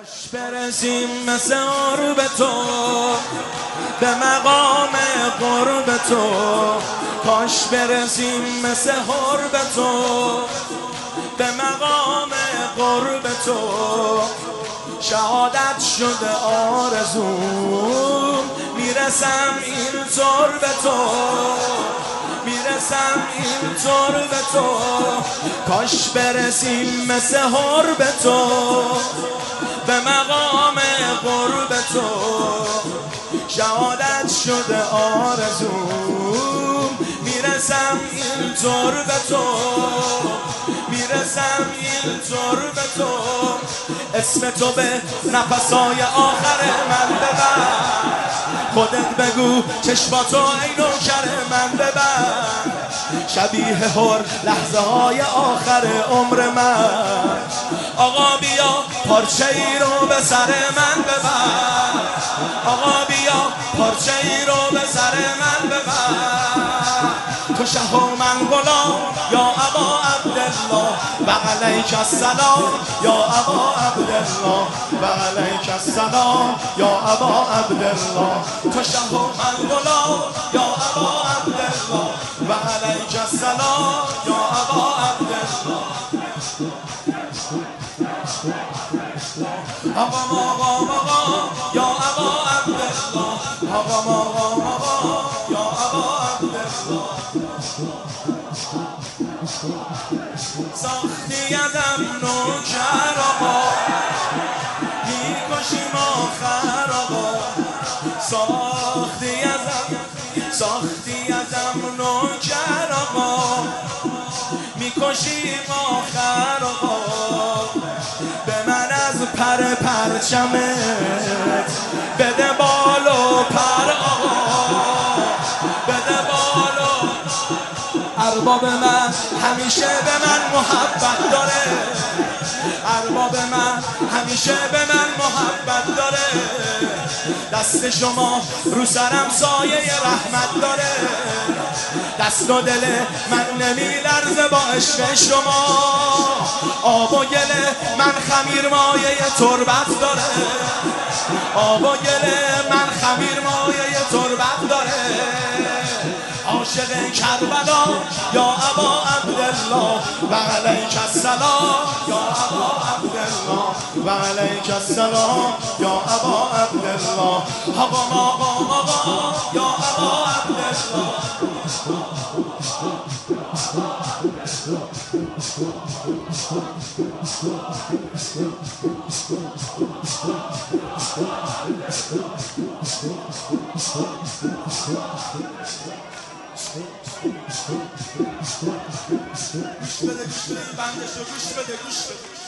کاش برسیم مثل عرب تو به مقام قرب تو، کاش برسیم مثل حرب تو به مقام قرب تو. شهادت شده آرزوم، میرسم اینطور به تو، میرسم اینطور به تو. کاش برسیم مثل حرب تو به مقام قرب تو. شهادت شده آرزوم، میرسم اینطور به تو، میرسم اینطور به تو. اسم تو به نفسای آخر من ببر، خودت بگو چشماتو ای نوکر من ببر. شبیه هر لحظه های آخر عمر من، آقا بیا پارچه ای رو به سر من ببر، آقا بیا پارچه ای رو به سر من ببر. تو شه و من غلام یا ابا عبدالله و علیک السلام یا ابا عبدالله و علیک السلام یا ابا عبدالله. تو شه و من غلام یا ابا عبدالله و علیک السلام یا ابا عبدالله. آقا یا ابا عبدالله، آقا یا ابا عبدالله. ساختی ازم نوکر آقا، میکشیم آخر آقا. ساختی ازم نوکر آقا، میکشیم آخر آقا. به من از پرچمت بده بال و پر آقا، بده بال و ارباب من همیشه به من محبت داره، ارباب من همیشه به من محبت داره. دست شما رو سرم سایه رحمت داره، دست و دل من نمی لرزه با عشق شما. آب و گل من خمیر مایه تربت داره، آب و گل من خمیر مایه تربت داره. عاشق کربلا یا ابا عبدالله و علیک السلام یا ابا عبدالله و علیک السلام یا ابا عبدالله. آقا یا ابا عبدالله. گوش بده بندشو، گوش بده